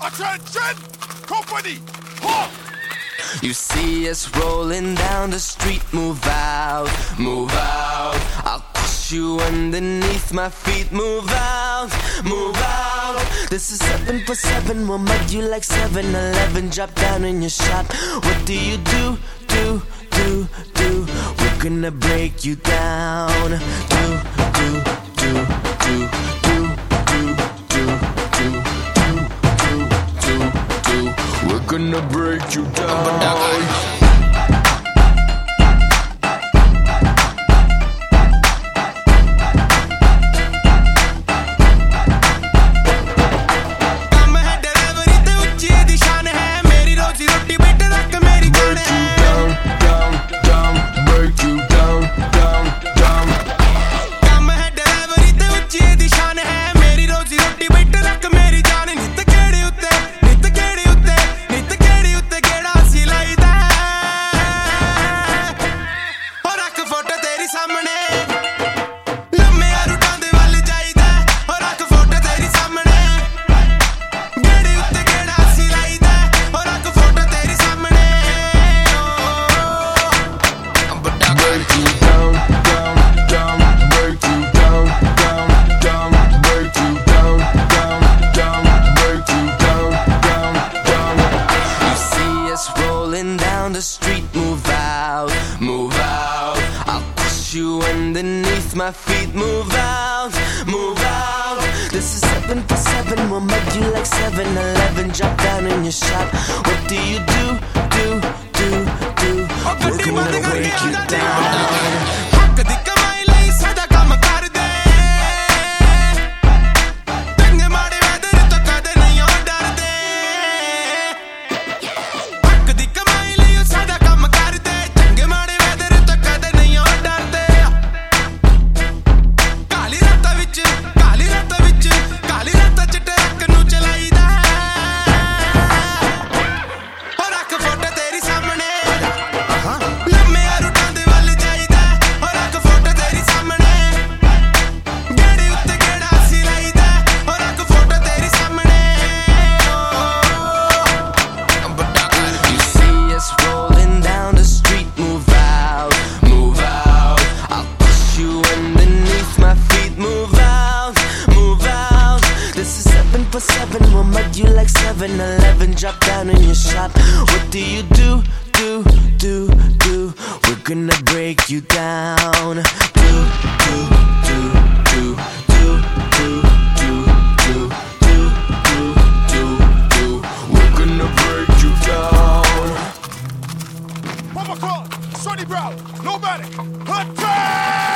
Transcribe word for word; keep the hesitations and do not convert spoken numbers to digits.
Attention! Company! Halt! You see us rolling down the street, move out, move out. I'll push you underneath my feet, move out, move out. This is seven for seven, we'll mug you like seven eleven. Drop down in your shop, what do you do, do, do, do? We're gonna break you down, do, do, do, do, do, do, do, do, do, do, do. We're gonna break you down. The street, move out, move out. I'll push you underneath my feet, move out, move out. This is seven for seven, we'll mug you like seven eleven. Drop down in your shop, what do you do, do, do, do? We're gonna break you down. Seven, we'll mug you like seven eleven. Drop down in your shop, what do you do, do, do, do? We're gonna break you down. Do, do, do, do, do, do, do, do, do, do, do, do. We're gonna break you down. One more call, Sonny Brown, Nomadic, attack!